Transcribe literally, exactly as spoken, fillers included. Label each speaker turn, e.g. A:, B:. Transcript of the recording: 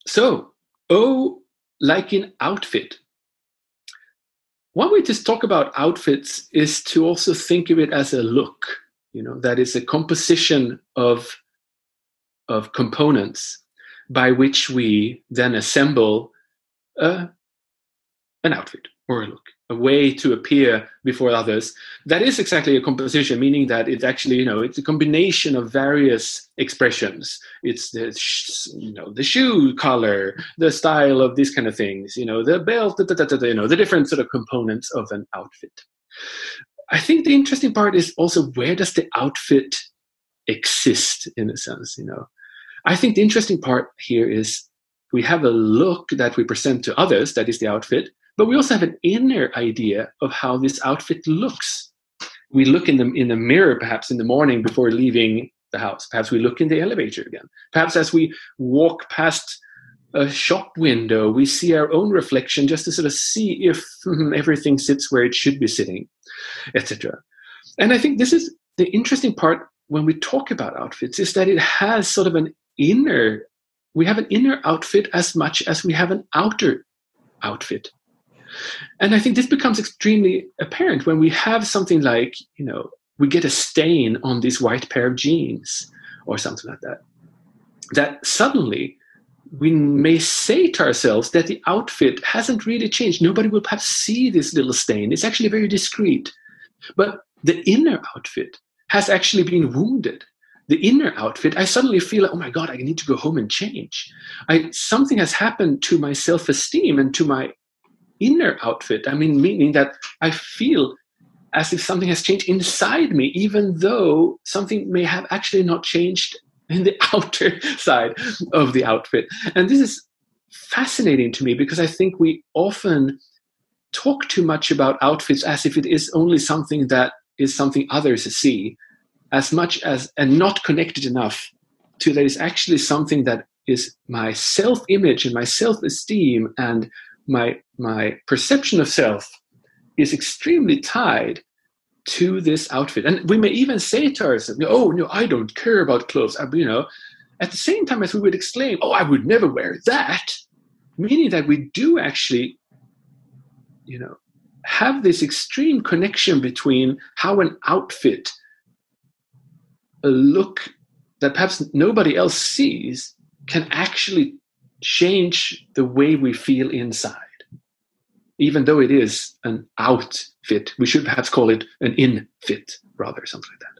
A: So, oh, like in outfit. One way to talk about outfits is to also think of it as a look. You know, that is a composition of of components by which we then assemble uh, an outfit or a look, a way to appear before others. That is exactly a composition, meaning that it's actually, you know, it's a combination of various expressions. It's the, sh- you know, the shoe color, the style of these kind of things, you know, the belt, da, da, da, da, you know, the different sort of components of an outfit. I think the interesting part is also, where does the outfit exist, in a sense, you know? I think the interesting part here is we have a look that we present to others, that is the outfit, but we also have an inner idea of how this outfit looks. We look in the, in the mirror, perhaps in the morning before leaving the house. Perhaps we look in the elevator again. Perhaps as we walk past a shop window, we see our own reflection just to sort of see if mm, everything sits where it should be sitting, et cetera. And I think this is the interesting part when we talk about outfits, is that it has sort of an inner, we have an inner outfit as much as we have an outer outfit. And I think this becomes extremely apparent when we have something like, you know, we get a stain on this white pair of jeans or something like that. That suddenly we may say to ourselves that the outfit hasn't really changed. Nobody will perhaps see this little stain. It's actually very discreet. But the inner outfit has actually been wounded. The inner outfit, I suddenly feel like, oh my God, I need to go home and change. I, something has happened to my self-esteem and to my inner outfit. I mean, meaning that I feel as if something has changed inside me, even though something may have actually not changed in the outer side of the outfit. And this is fascinating to me, because I think we often talk too much about outfits as if it is only something that is something others see, as much as, and not connected enough to that is actually something that is my self-image and my self-esteem, and my my perception of self is extremely tied to this outfit. And we may even say to ourselves, oh, no, I don't care about clothes. I, you know, at the same time as we would exclaim, oh, I would never wear that, meaning that we do actually, you know, have this extreme connection between how an outfit, a look that perhaps nobody else sees, can actually change the way we feel inside. Even though it is an outfit, we should perhaps call it an in-fit rather, something like that.